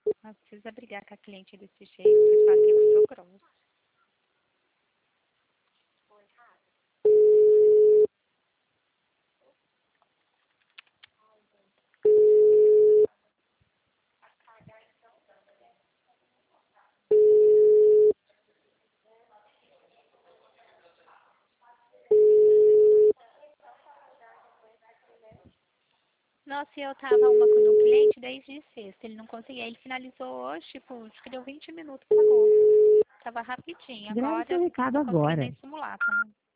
Não precisa brigar com a cliente desse jeito, vocês falam que eu sou grossa. Nossa, eu tava uma com um cliente desde sexta, ele não conseguia, ele finalizou hoje, tipo, acho que deu 20 minutos, pagou. Tava rapidinho, Grave agora seu eu recado não tô conseguindo agora. nem simular também.